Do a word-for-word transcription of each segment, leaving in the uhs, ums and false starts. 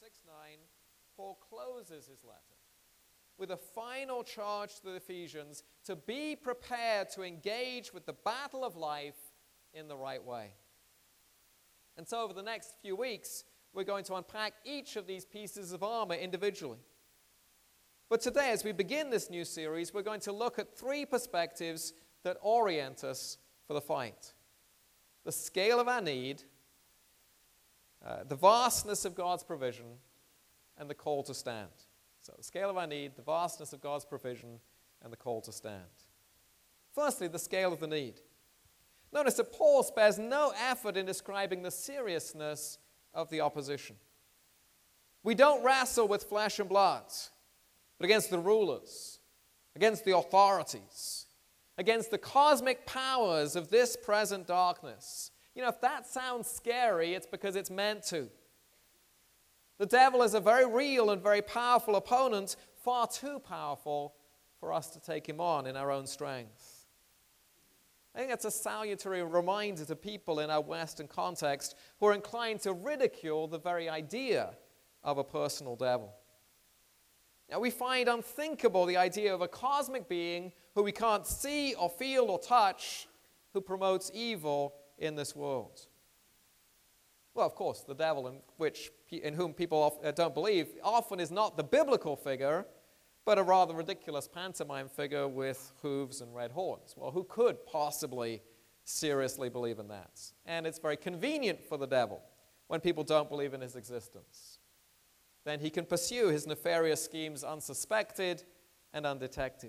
six nine, Paul closes his letter with a final charge to the Ephesians to be prepared to engage with the battle of life in the right way. And so over the next few weeks, we're going to unpack each of these pieces of armor individually. But today, as we begin this new series, we're going to look at three perspectives that orient us for the fight. The scale of our need, uh, the vastness of God's provision, and the call to stand. So the scale of our need, the vastness of God's provision, and the call to stand. Firstly, the scale of the need. Notice that Paul spares no effort in describing the seriousness of the opposition. We don't wrestle with flesh and blood, but against the rulers, against the authorities, against the cosmic powers of this present darkness. You know, if that sounds scary, it's because it's meant to. The devil is a very real and very powerful opponent, far too powerful for us to take him on in our own strength. I think that's a salutary reminder to people in our Western context who are inclined to ridicule the very idea of a personal devil. Now, we find unthinkable the idea of a cosmic being who we can't see or feel or touch, who promotes evil in this world. Well, of course, the devil in, which, in whom people don't believe often is not the biblical figure, but a rather ridiculous pantomime figure with hooves and red horns. Well, who could possibly seriously believe in that? And it's very convenient for the devil when people don't believe in his existence. Then he can pursue his nefarious schemes unsuspected and undetected.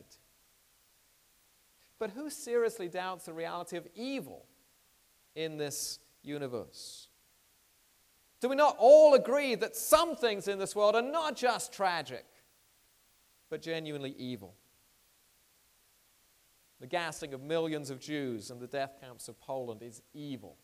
But who seriously doubts the reality of evil in this universe? Do we not all agree that some things in this world are not just tragic, but genuinely evil? The gassing of millions of Jews in the death camps of Poland is evil.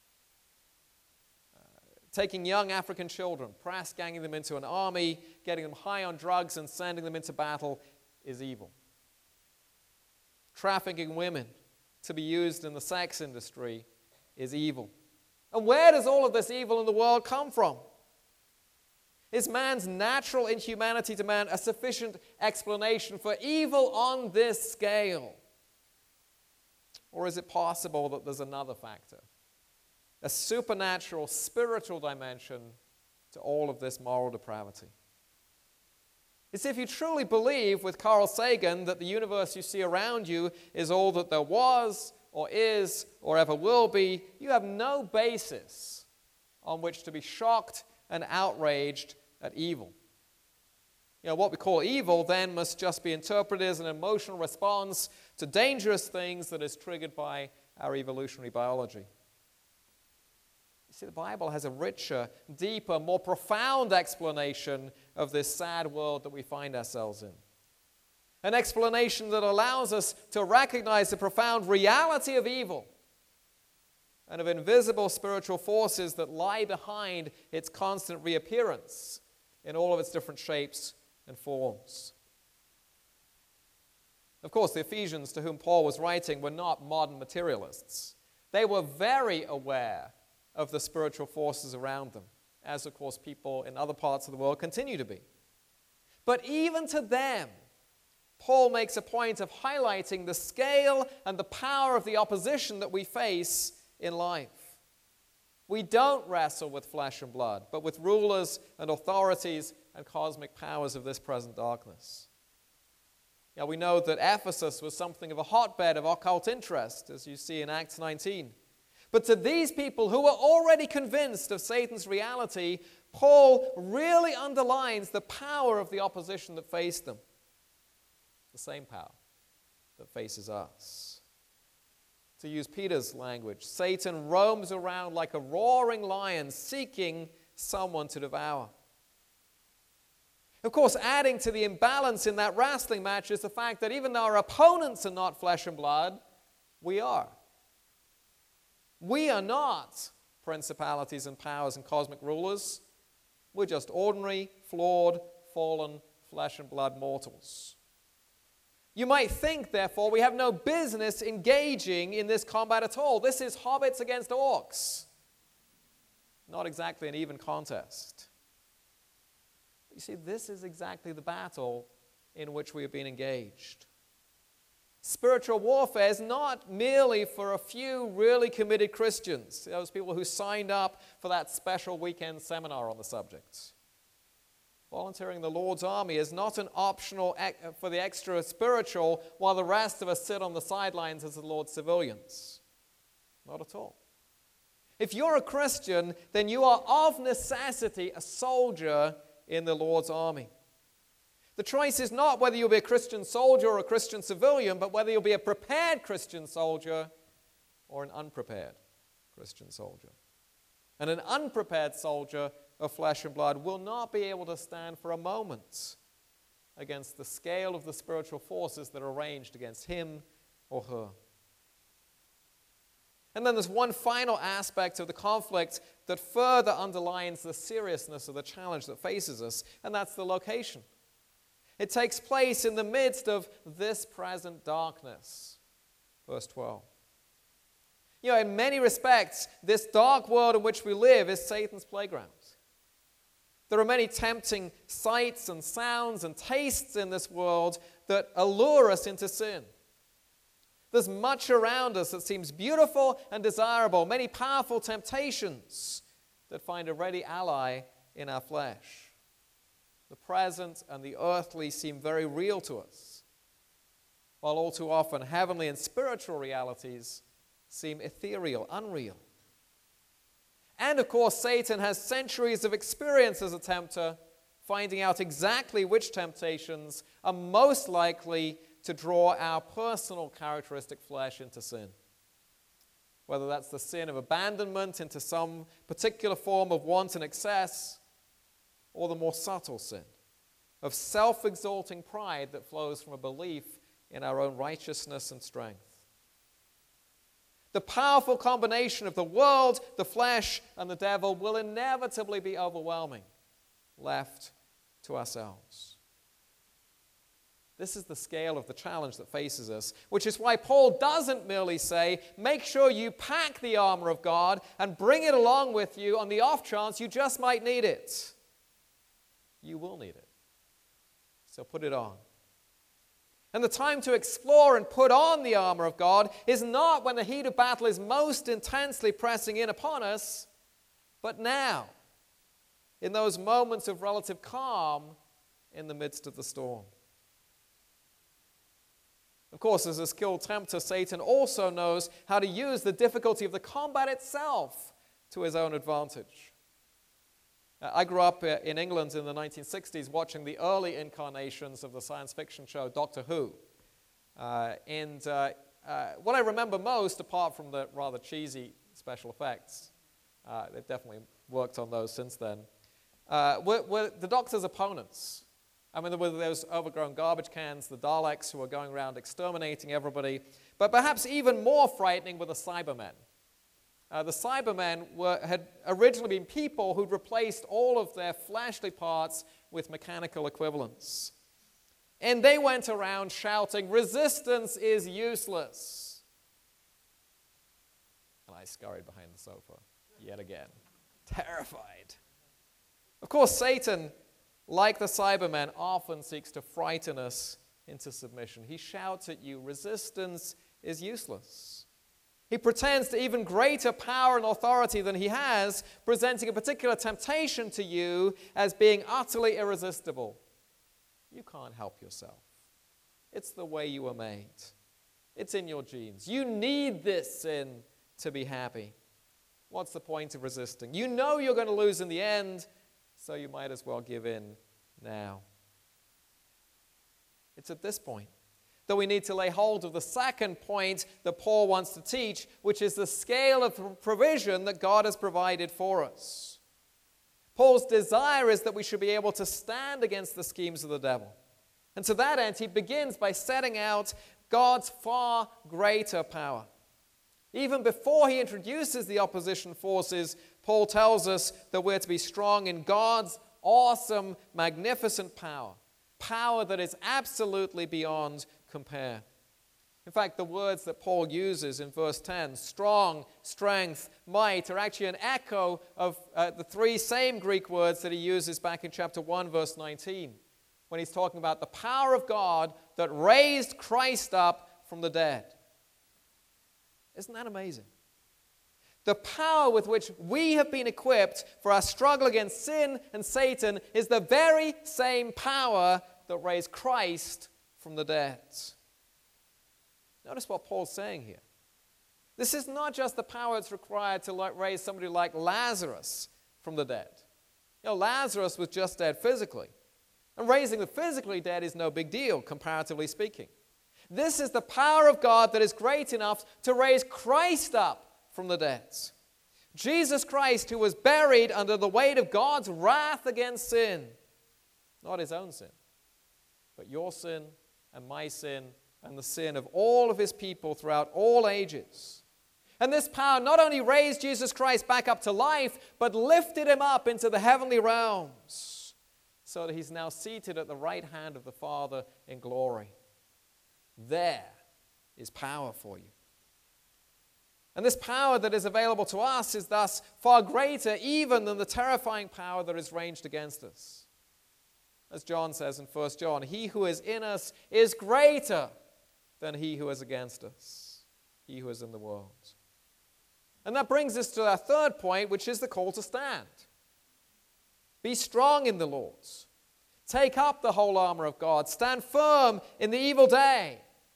Uh, taking young African children, press ganging them into an army, getting them high on drugs and sending them into battle is evil. Trafficking women to be used in the sex industry is evil. And where does all of this evil in the world come from? Is man's natural inhumanity to man a sufficient explanation for evil on this scale? Or is it possible that there's another factor, a supernatural, spiritual dimension to all of this moral depravity? It's if you truly believe with Carl Sagan that the universe you see around you is all that there was, or is, or ever will be, you have no basis on which to be shocked and outraged at evil. You know, what we call evil then must just be interpreted as an emotional response to dangerous things that is triggered by our evolutionary biology. You see, the Bible has a richer, deeper, more profound explanation of this sad world that we find ourselves in. An explanation that allows us to recognize the profound reality of evil and of invisible spiritual forces that lie behind its constant reappearance in all of its different shapes and forms. Of course, the Ephesians to whom Paul was writing were not modern materialists. They were very aware of the spiritual forces around them, as, of course, people in other parts of the world continue to be. But even to them, Paul makes a point of highlighting the scale and the power of the opposition that we face in life. We don't wrestle with flesh and blood, but with rulers and authorities and cosmic powers of this present darkness. Now, we know that Ephesus was something of a hotbed of occult interest, as you see in Acts nineteen. But to these people who were already convinced of Satan's reality, Paul really underlines the power of the opposition that faced them. The same power that faces us. To use Peter's language, Satan roams around like a roaring lion seeking someone to devour. Of course, adding to the imbalance in that wrestling match is the fact that even though our opponents are not flesh and blood, we are. We are not principalities and powers and cosmic rulers. We're just ordinary, flawed, fallen, flesh and blood mortals. You might think, therefore, we have no business engaging in this combat at all. This is hobbits against orcs. Not exactly an even contest. You see, this is exactly the battle in which we have been engaged. Spiritual warfare is not merely for a few really committed Christians, those people who signed up for that special weekend seminar on the subject. Volunteering in the Lord's army is not an optional for the extra spiritual while the rest of us sit on the sidelines as the Lord's civilians. Not at all. If you're a Christian, then you are of necessity a soldier in the Lord's army. The choice is not whether you'll be a Christian soldier or a Christian civilian, but whether you'll be a prepared Christian soldier or an unprepared Christian soldier. And an unprepared soldier of flesh and blood will not be able to stand for a moment against the scale of the spiritual forces that are ranged against him or her. And then there's one final aspect of the conflict that further underlines the seriousness of the challenge that faces us, and that's the location. It takes place in the midst of this present darkness. Verse twelve. You know, in many respects, this dark world in which we live is Satan's playground. There are many tempting sights and sounds and tastes in this world that allure us into sin. There's much around us that seems beautiful and desirable, many powerful temptations that find a ready ally in our flesh. The present and the earthly seem very real to us, while all too often heavenly and spiritual realities seem ethereal, unreal. And of course, Satan has centuries of experience as a tempter, finding out exactly which temptations are most likely to draw our personal characteristic flesh into sin. Whether that's the sin of abandonment into some particular form of wanton excess, or the more subtle sin of self-exalting pride that flows from a belief in our own righteousness and strength. The powerful combination of the world, the flesh, and the devil will inevitably be overwhelming, left to ourselves. This is the scale of the challenge that faces us, which is why Paul doesn't merely say, make sure you pack the armor of God and bring it along with you on the off chance you just might need it. You will need it. So put it on. And the time to explore and put on the armor of God is not when the heat of battle is most intensely pressing in upon us, but now, in those moments of relative calm in the midst of the storm. Of course, as a skilled tempter, Satan also knows how to use the difficulty of the combat itself to his own advantage. I grew up in England in the nineteen sixties watching the early incarnations of the science fiction show Doctor Who. Uh, and uh, uh, what I remember most, apart from the rather cheesy special effects, uh, they've definitely worked on those since then, uh, were, were the Doctor's opponents. I mean, there were those overgrown garbage cans, the Daleks who were going around exterminating everybody. But perhaps even more frightening were the Cybermen. Uh, the Cybermen were, had originally been people who'd replaced all of their fleshly parts with mechanical equivalents. And they went around shouting, "Resistance is useless." And I scurried behind the sofa yet again, terrified. Of course, Satan, like the Cybermen, often seeks to frighten us into submission. He shouts at you, "Resistance is useless." He pretends to even greater power and authority than he has, presenting a particular temptation to you as being utterly irresistible. You can't help yourself. It's the way you were made. It's in your genes. You need this sin to be happy. What's the point of resisting? You know you're going to lose in the end, so you might as well give in now. It's at this point that we need to lay hold of the second point that Paul wants to teach, which is the scale of provision that God has provided for us. Paul's desire is that we should be able to stand against the schemes of the devil. And to that end, he begins by setting out God's far greater power. Even before he introduces the opposition forces, Paul tells us that we're to be strong in God's awesome, magnificent power. Power that is absolutely beyond compare. In fact, the words that Paul uses in verse ten, strong, strength, might, are actually an echo of uh, the three same Greek words that he uses back in chapter one, verse nineteen, when he's talking about the power of God that raised Christ up from the dead. Isn't that amazing? The power with which we have been equipped for our struggle against sin and Satan is the very same power that raised Christ from the dead. Notice what Paul's saying here. This is not just the power that's required to like raise somebody like Lazarus from the dead. You know, Lazarus was just dead physically. And raising the physically dead is no big deal, comparatively speaking. This is the power of God that is great enough to raise Christ up from the dead. Jesus Christ, who was buried under the weight of God's wrath against sin. Not his own sin, but your sin and my sin and the sin of all of his people throughout all ages. And this power not only raised Jesus Christ back up to life, but lifted him up into the heavenly realms, so that he's now seated at the right hand of the Father in glory. There is power for you. And this power that is available to us is thus far greater even than the terrifying power that is raged against us. As John says in First John, he who is in us is greater than he who is against us, he who is in the world. And that brings us to our third point, which is the call to stand. Be strong in the Lord. Take up the whole armor of God. Stand firm in the evil day.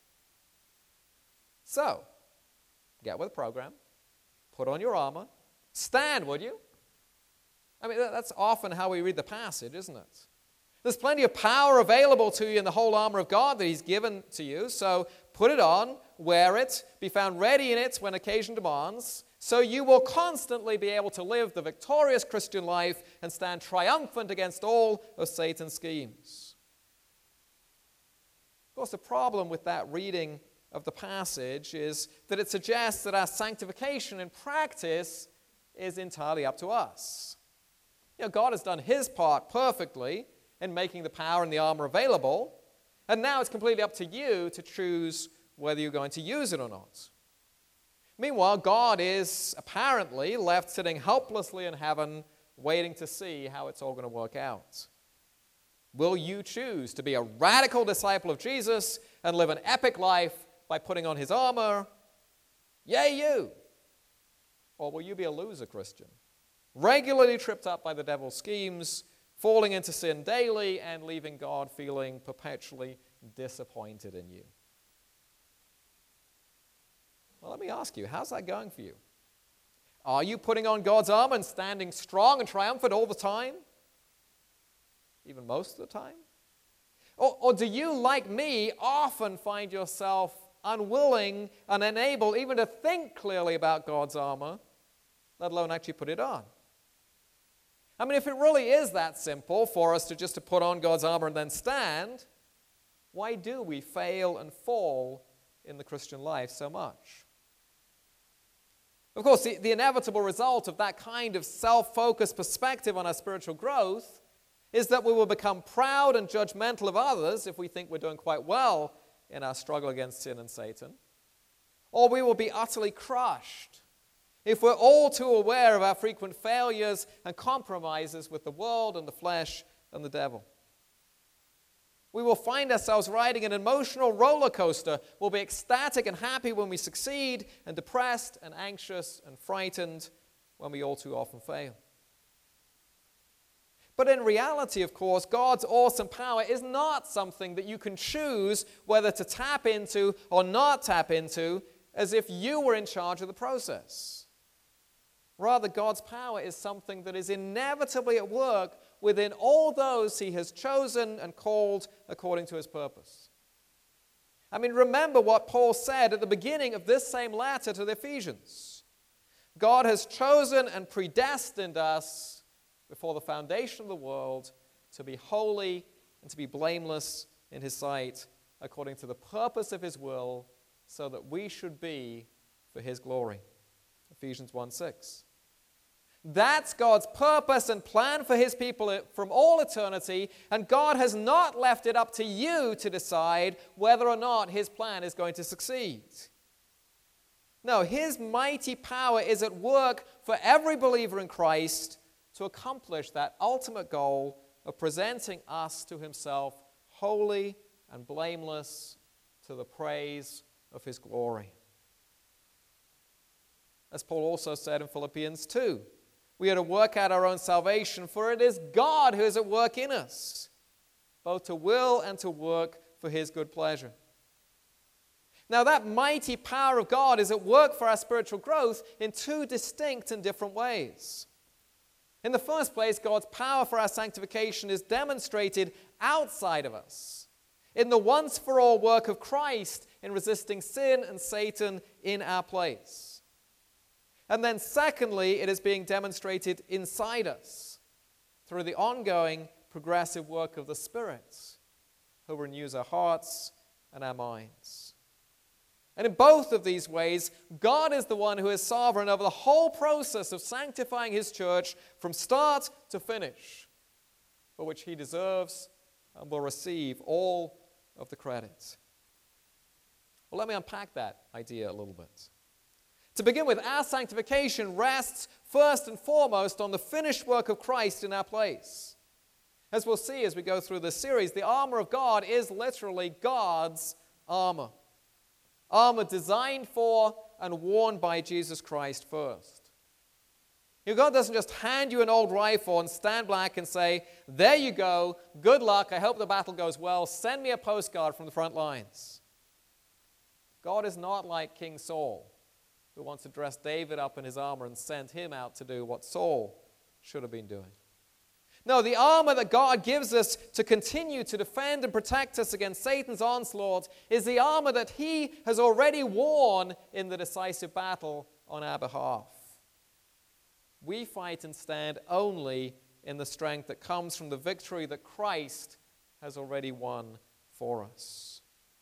So, get with the program. Put on your armor. Stand, would you? I mean, that's often how we read the passage, isn't it? There's plenty of power available to you in the whole armor of God that he's given to you. So put it on, wear it, be found ready in it when occasion demands, so you will constantly be able to live the victorious Christian life and stand triumphant against all of Satan's schemes. Of course, the problem with that reading of the passage is that it suggests that our sanctification in practice is entirely up to us. You know, God has done his part perfectly in making the power and the armor available, and now it's completely up to you to choose whether you're going to use it or not. Meanwhile, God is apparently left sitting helplessly in heaven, waiting to see how it's all going to work out. Will you choose to be a radical disciple of Jesus and live an epic life by putting on his armor? Yay, you! Or will you be a loser Christian, regularly tripped up by the devil's schemes, falling into sin daily, and leaving God feeling perpetually disappointed in you? Well, let me ask you, how's that going for you? Are you putting on God's armor and standing strong and triumphant all the time? Even most of the time? Or, or do you, like me, often find yourself unwilling and unable even to think clearly about God's armor, let alone actually put it on? I mean, if it really is that simple for us to just to put on God's armor and then stand, why do we fail and fall in the Christian life so much? Of course, the, the inevitable result of that kind of self-focused perspective on our spiritual growth is that we will become proud and judgmental of others if we think we're doing quite well in our struggle against sin and Satan, or we will be utterly crushed if we're all too aware of our frequent failures and compromises with the world and the flesh and the devil. We will find ourselves riding an emotional roller coaster. We'll be ecstatic and happy when we succeed, and depressed and anxious and frightened when we all too often fail. But in reality, of course, God's awesome power is not something that you can choose whether to tap into or not tap into as if you were in charge of the process. Rather, God's power is something that is inevitably at work within all those he has chosen and called according to his purpose. I mean, remember what Paul said at the beginning of this same letter to the Ephesians. God has chosen and predestined us before the foundation of the world to be holy and to be blameless in his sight according to the purpose of his will, so that we should be for his glory. Ephesians one six. That's God's purpose and plan for his people from all eternity, and God has not left it up to you to decide whether or not his plan is going to succeed. No, his mighty power is at work for every believer in Christ to accomplish that ultimate goal of presenting us to himself holy and blameless to the praise of his glory. As Paul also said in Philippians two, we are to work out our own salvation, for it is God who is at work in us, both to will and to work for his good pleasure. Now, that mighty power of God is at work for our spiritual growth in two distinct and different ways. In the first place, God's power for our sanctification is demonstrated outside of us, in the once-for-all work of Christ in resisting sin and Satan in our place. And then secondly, it is being demonstrated inside us through the ongoing progressive work of the Spirit, who renews our hearts and our minds. And in both of these ways, God is the one who is sovereign over the whole process of sanctifying his church from start to finish, for which he deserves and will receive all of the credit. Well, let me unpack that idea a little bit. To begin with, our sanctification rests first and foremost on the finished work of Christ in our place. As we'll see as we go through this series, the armor of God is literally God's armor. Armor designed for and worn by Jesus Christ first. You know, God doesn't just hand you an old rifle and stand back and say, there you go, good luck, I hope the battle goes well, send me a postcard from the front lines. God is not like King Saul, who wants to dress David up in his armor and send him out to do what Saul should have been doing. No, the armor that God gives us to continue to defend and protect us against Satan's onslaught is the armor that he has already worn in the decisive battle on our behalf. We fight and stand only in the strength that comes from the victory that Christ has already won for us.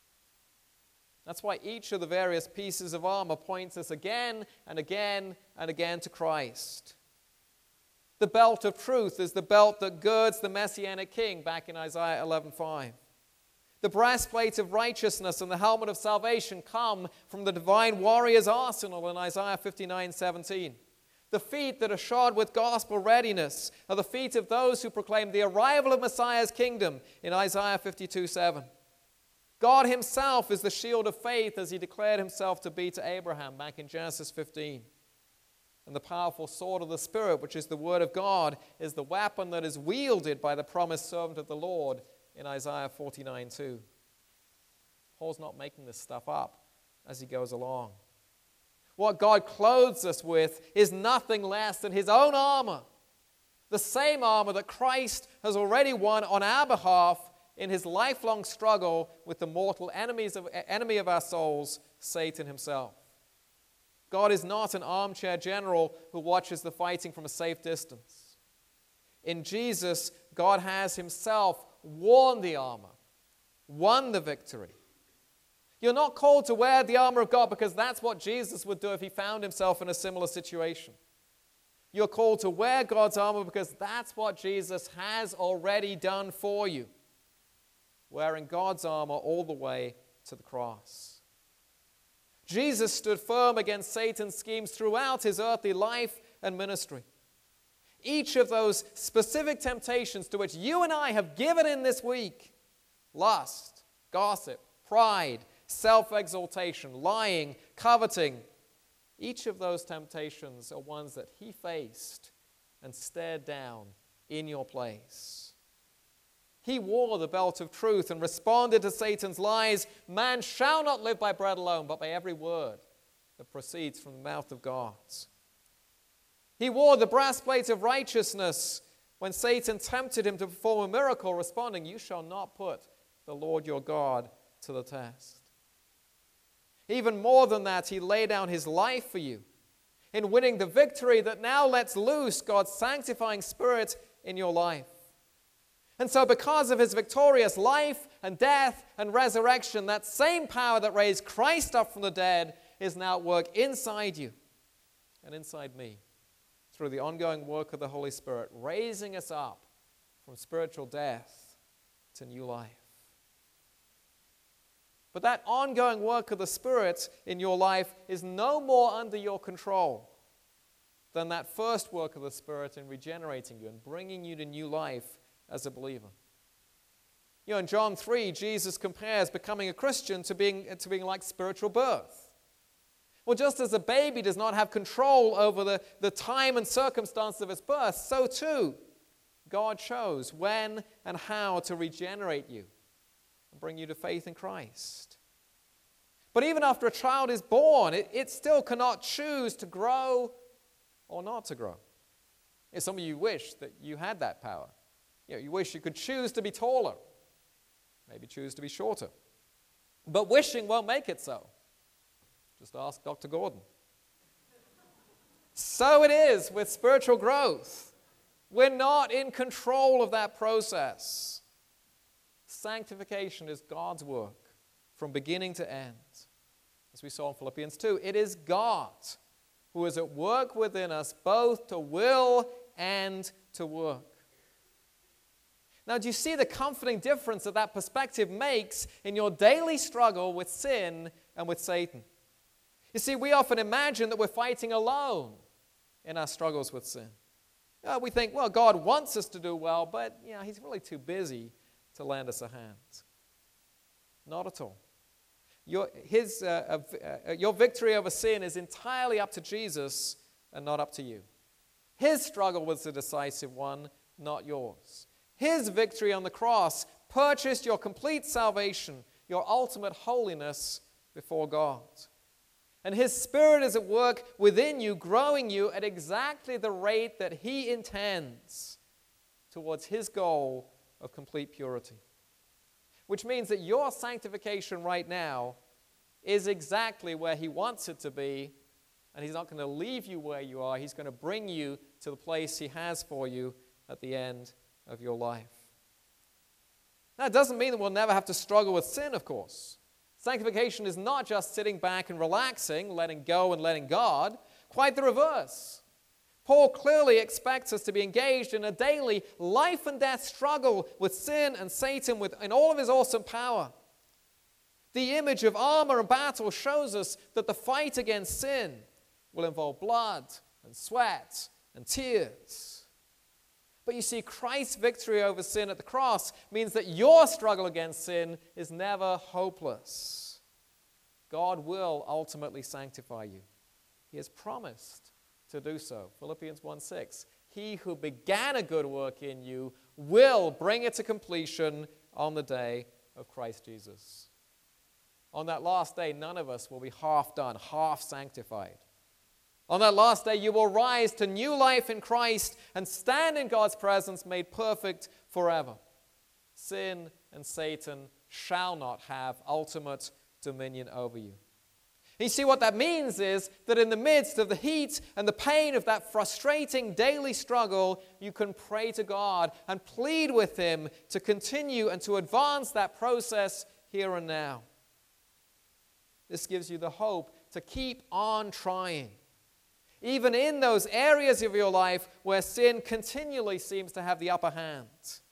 That's why each of the various pieces of armor points us again and again and again to Christ. The belt of truth is the belt that girds the Messianic king, back in Isaiah eleven five. The breastplate of righteousness and the helmet of salvation come from the divine warrior's arsenal in Isaiah fifty-nine seventeen. The feet that are shod with gospel readiness are the feet of those who proclaim the arrival of Messiah's kingdom in Isaiah fifty-two seven. God himself is the shield of faith as he declared himself to be to Abraham back in Genesis fifteen. And the powerful sword of the Spirit, which is the word of God, is the weapon that is wielded by the promised servant of the Lord in Isaiah forty-nine two. Paul's not making this stuff up as he goes along. What God clothes us with is nothing less than his own armor, the same armor that Christ has already won on our behalf in his lifelong struggle with the mortal enemies of, enemy of our souls, Satan himself. God is not an armchair general who watches the fighting from a safe distance. In Jesus, God has himself worn the armor, won the victory. You're not called to wear the armor of God because that's what Jesus would do if he found himself in a similar situation. You're called to wear God's armor because that's what Jesus has already done for you, wearing God's armor all the way to the cross. Jesus stood firm against Satan's schemes throughout his earthly life and ministry. Each of those specific temptations to which you and I have given in this week, lust, gossip, pride, self-exaltation, lying, coveting, each of those temptations are ones that he faced and stared down in your place. He wore the belt of truth and responded to Satan's lies. Man shall not live by bread alone, but by every word that proceeds from the mouth of God. He wore the breastplate of righteousness when Satan tempted him to perform a miracle, responding, "You shall not put the Lord your God to the test." Even more than that, he laid down his life for you in winning the victory that now lets loose God's sanctifying Spirit in your life. And so because of his victorious life and death and resurrection, that same power that raised Christ up from the dead is now at work inside you and inside me through the ongoing work of the Holy Spirit, raising us up from spiritual death to new life. But that ongoing work of the Spirit in your life is no more under your control than that first work of the Spirit in regenerating you and bringing you to new life as a believer. You know, in John three, Jesus compares becoming a Christian to being, to being like spiritual birth. Well, just as a baby does not have control over the, the time and circumstance of its birth, so too God chose when and how to regenerate you and bring you to faith in Christ. But even after a child is born, it, it still cannot choose to grow or not to grow. You know, some of you wish that you had that power. You know, you wish you could choose to be taller, maybe choose to be shorter. But wishing won't make it so. Just ask Doctor Gordon. So it is with spiritual growth. We're not in control of that process. Sanctification is God's work from beginning to end. As we saw in Philippians two, it is God who is at work within us both to will and to work. Now, do you see the comforting difference that that perspective makes in your daily struggle with sin and with Satan? You see, we often imagine that we're fighting alone in our struggles with sin. Uh, we think, well, God wants us to do well, but you know, he's really too busy to lend us a hand. Not at all. Your, his, uh, uh, your victory over sin is entirely up to Jesus and not up to you. His struggle was the decisive one, not yours. His victory on the cross purchased your complete salvation, your ultimate holiness before God. And his Spirit is at work within you, growing you at exactly the rate that he intends towards his goal of complete purity. Which means that your sanctification right now is exactly where he wants it to be, and he's not going to leave you where you are. He's going to bring you to the place he has for you at the end of your life. Now, it doesn't mean that we'll never have to struggle with sin, of course. Sanctification is not just sitting back and relaxing, letting go and letting God. Quite the reverse. Paul clearly expects us to be engaged in a daily life and death struggle with sin and Satan with, in all of his awesome power. The image of armor and battle shows us that the fight against sin will involve blood and sweat and tears. But you see, Christ's victory over sin at the cross means that your struggle against sin is never hopeless. God will ultimately sanctify you. He has promised to do so. Philippians one six. He who began a good work in you will bring it to completion on the day of Christ Jesus. On that last day, none of us will be half done, half sanctified. On that last day, you will rise to new life in Christ and stand in God's presence made perfect forever. Sin and Satan shall not have ultimate dominion over you. And you see, what that means is that in the midst of the heat and the pain of that frustrating daily struggle, you can pray to God and plead with him to continue and to advance that process here and now. This gives you the hope to keep on trying, even in those areas of your life where sin continually seems to have the upper hand.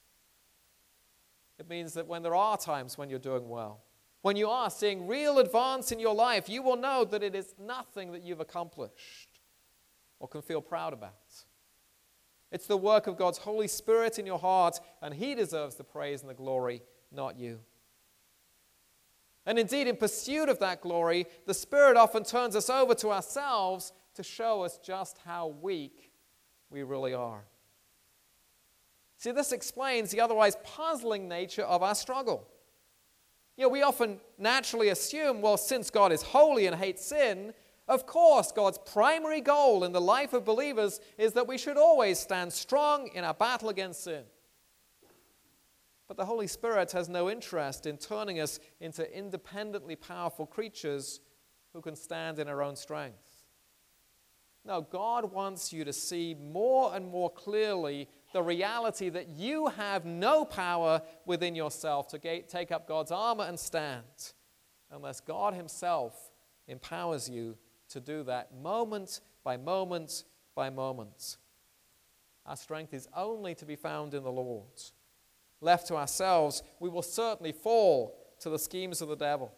It means that when there are times when you're doing well, when you are seeing real advance in your life, you will know that it is nothing that you've accomplished or can feel proud about. It's the work of God's Holy Spirit in your heart, and he deserves the praise and the glory, not you. And indeed, in pursuit of that glory, the Spirit often turns us over to ourselves to show us just how weak we really are. See, this explains the otherwise puzzling nature of our struggle. You know, we often naturally assume, well, since God is holy and hates sin, of course God's primary goal in the life of believers is that we should always stand strong in our battle against sin. But the Holy Spirit has no interest in turning us into independently powerful creatures who can stand in our own strength. No, God wants you to see more and more clearly the reality that you have no power within yourself to take up God's armor and stand unless God himself empowers you to do that moment by moment by moment. Our strength is only to be found in the Lord. Left to ourselves, we will certainly fall to the schemes of the devil.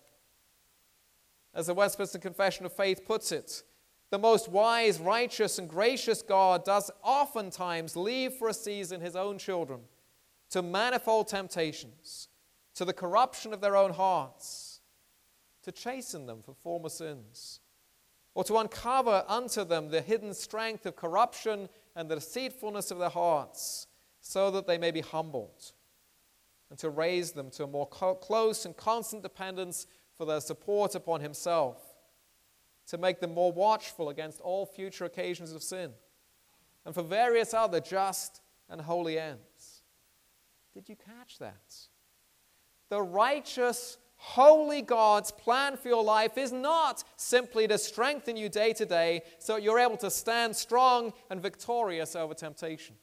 As the Westminster Confession of Faith puts it, the most wise, righteous, and gracious God does oftentimes leave for a season his own children to manifold temptations, to the corruption of their own hearts, to chasten them for former sins, or to uncover unto them the hidden strength of corruption and the deceitfulness of their hearts, so that they may be humbled, and to raise them to a more co- close and constant dependence for their support upon himself, to make them more watchful against all future occasions of sin, and for various other just and holy ends. Did you catch that? The righteous, holy God's plan for your life is not simply to strengthen you day to day so that you're able to stand strong and victorious over temptation.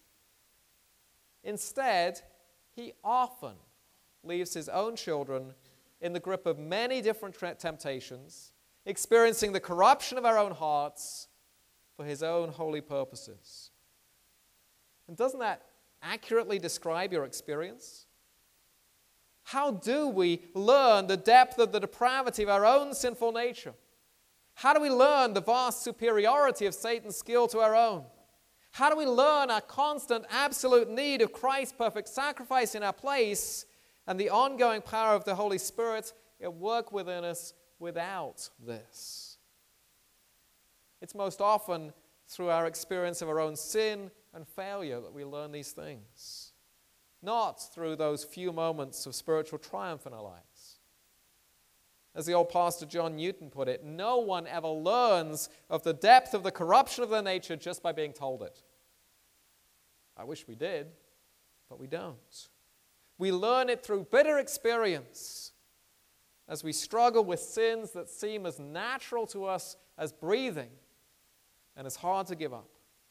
Instead, he often leaves his own children in the grip of many different temptations, experiencing the corruption of our own hearts for his own holy purposes. And doesn't that accurately describe your experience? How do we learn the depth of the depravity of our own sinful nature? How do we learn the vast superiority of Satan's skill to our own? How do we learn our constant, absolute need of Christ's perfect sacrifice in our place and the ongoing power of the Holy Spirit at work within us without this? It's most often through our experience of our own sin and failure that we learn these things, not through those few moments of spiritual triumph in our lives. As the old pastor John Newton put it, no one ever learns of the depth of the corruption of their nature just by being told it. I wish we did, but we don't. We learn it through bitter experience as we struggle with sins that seem as natural to us as breathing and as hard to give up.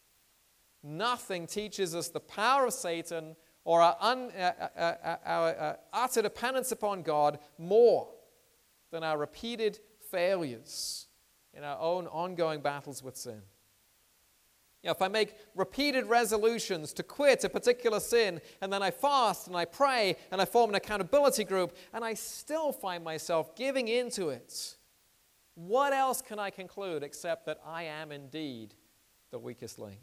Nothing teaches us the power of Satan or our, un, uh, uh, uh, our uh, utter dependence upon God more than our repeated failures in our own ongoing battles with sin. You know, if I make repeated resolutions to quit a particular sin, and then I fast and I pray and I form an accountability group, and I still find myself giving into it, what else can I conclude except that I am indeed the weakest link?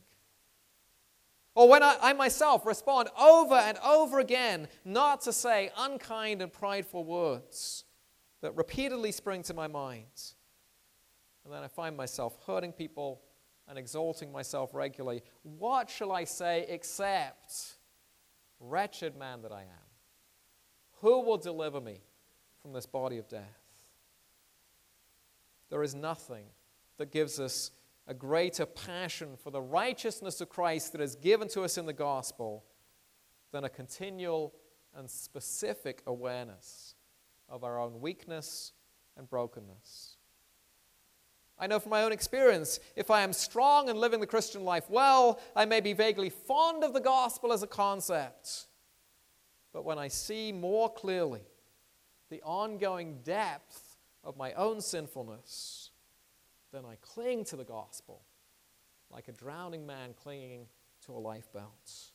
Or when I, I myself respond over and over again, not to say unkind and prideful words that repeatedly spring to my mind, and then I find myself hurting people and exalting myself regularly, what shall I say except, wretched man that I am, who will deliver me from this body of death? There is nothing that gives us a greater passion for the righteousness of Christ that is given to us in the gospel than a continual and specific awareness of our own weakness and brokenness. I know from my own experience, if I am strong and living the Christian life well, I may be vaguely fond of the gospel as a concept. But when I see more clearly the ongoing depth of my own sinfulness, then I cling to the gospel like a drowning man clinging to a lifebelt.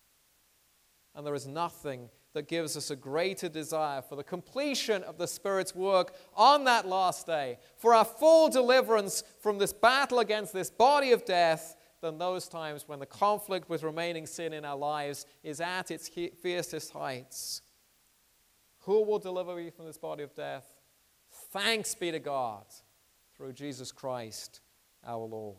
And there is nothing that gives us a greater desire for the completion of the Spirit's work on that last day, for our full deliverance from this battle against this body of death, than those times when the conflict with remaining sin in our lives is at its fiercest heights. Who will deliver me from this body of death? Thanks be to God through Jesus Christ our Lord.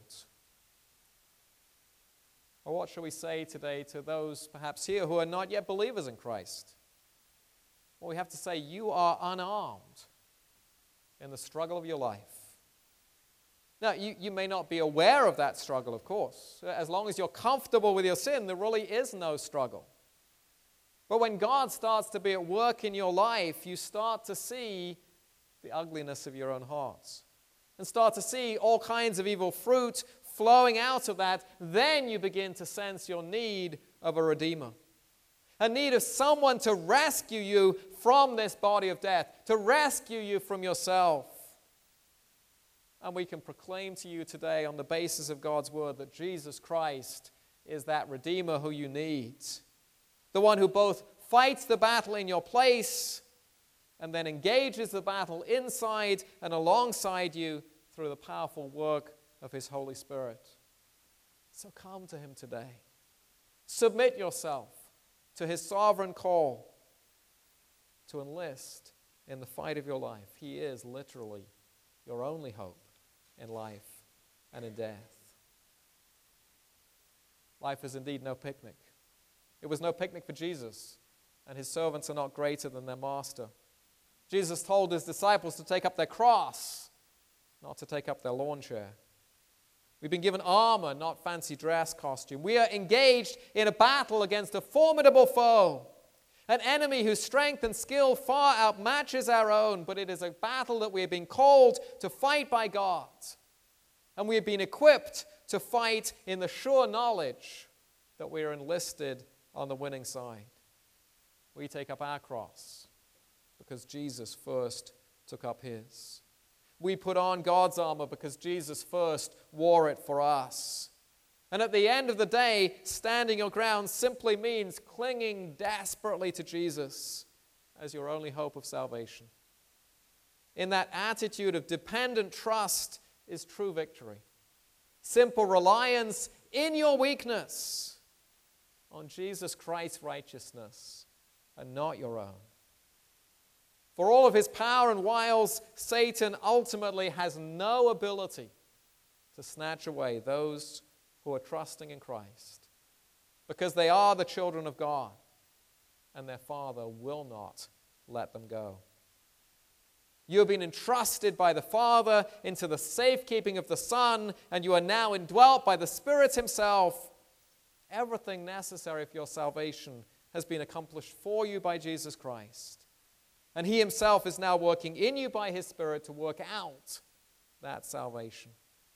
Or what shall we say today to those perhaps here who are not yet believers in Christ? Well, we have to say, you are unarmed in the struggle of your life. Now, you, you may not be aware of that struggle, of course. As long as you're comfortable with your sin, there really is no struggle. But when God starts to be at work in your life, you start to see the ugliness of your own hearts and start to see all kinds of evil fruit flowing out of that. Then you begin to sense your need of a Redeemer, a need of someone to rescue you from this body of death, to rescue you from yourself. And we can proclaim to you today on the basis of God's word that Jesus Christ is that Redeemer who you need. The one who both fights the battle in your place and then engages the battle inside and alongside you through the powerful work of his Holy Spirit. So come to him today. Submit yourself to his sovereign call to enlist in the fight of your life. He is literally your only hope in life and in death. Life is indeed no picnic. It was no picnic for Jesus, and his servants are not greater than their master. Jesus told his disciples to take up their cross, not to take up their lawn chair. We've been given armor, not fancy dress costume. We are engaged in a battle against a formidable foe, an enemy whose strength and skill far outmatches our own, but it is a battle that we have been called to fight by God. And we have been equipped to fight in the sure knowledge that we are enlisted on the winning side. We take up our cross because Jesus first took up his. We put on God's armor because Jesus first wore it for us. And at the end of the day, standing your ground simply means clinging desperately to Jesus as your only hope of salvation. In that attitude of dependent trust is true victory. Simple reliance in your weakness on Jesus Christ's righteousness and not your own. For all of his power and wiles, Satan ultimately has no ability to snatch away those who are trusting in Christ, because they are the children of God, and their Father will not let them go. You have been entrusted by the Father into the safekeeping of the Son, and you are now indwelt by the Spirit himself. Everything necessary for your salvation has been accomplished for you by Jesus Christ. And he himself is now working in you by his Spirit to work out that salvation.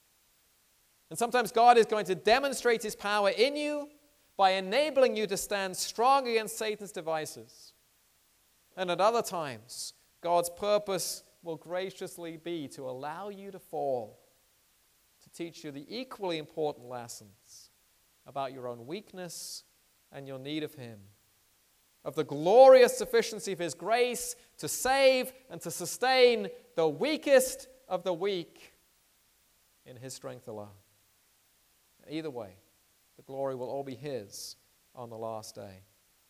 And sometimes God is going to demonstrate his power in you by enabling you to stand strong against Satan's devices. And at other times, God's purpose will graciously be to allow you to fall, to teach you the equally important lessons about your own weakness and your need of him, of the glorious sufficiency of his grace to save and to sustain the weakest of the weak in his strength alone. Either way, the glory will all be his on the last day.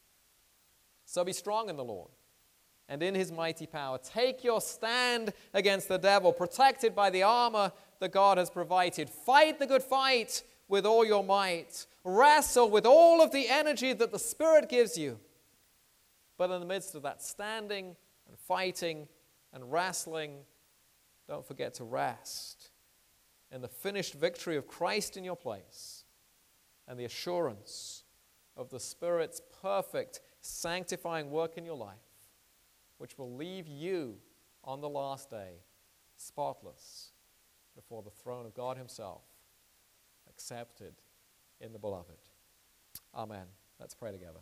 So be strong in the Lord and in his mighty power. Take your stand against the devil, protected by the armor that God has provided. Fight the good fight with all your might. Wrestle with all of the energy that the Spirit gives you. But in the midst of that standing and fighting and wrestling, don't forget to rest in the finished victory of Christ in your place and the assurance of the Spirit's perfect sanctifying work in your life, which will leave you on the last day spotless before the throne of God himself, accepted in the Beloved. Amen. Let's pray together.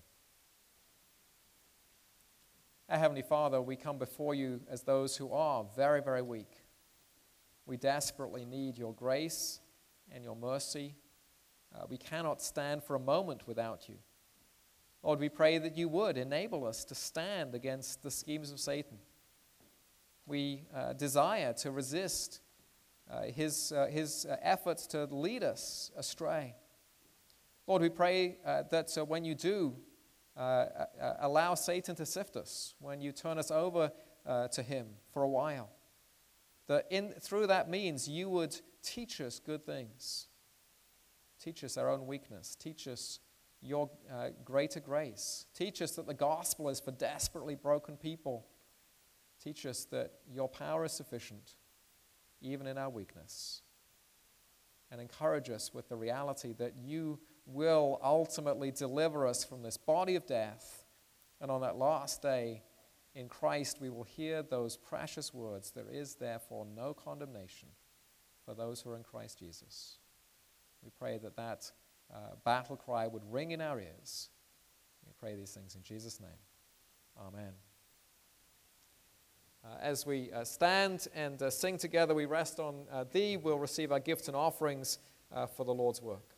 Our Heavenly Father, we come before you as those who are very, very weak. We desperately need your grace and your mercy. Uh, we cannot stand for a moment without you. Lord, we pray that you would enable us to stand against the schemes of Satan. We uh, desire to resist uh, his, uh, his uh, efforts to lead us astray. Lord, we pray uh, that uh, when you do uh, uh, allow Satan to sift us, when you turn us over uh, to him for a while, that in, through that means you would teach us good things. Teach us our own weakness. Teach us your uh, greater grace. Teach us that the gospel is for desperately broken people. Teach us that your power is sufficient, even in our weakness. And encourage us with the reality that you will ultimately deliver us from this body of death. And on that last day, in Christ, we will hear those precious words, "There is therefore no condemnation for those who are in Christ Jesus." We pray that that uh, battle cry would ring in our ears. We pray these things in Jesus' name. Amen. Uh, as we uh, stand and uh, sing together, we rest on uh, thee. We'll receive our gifts and offerings uh, for the Lord's work.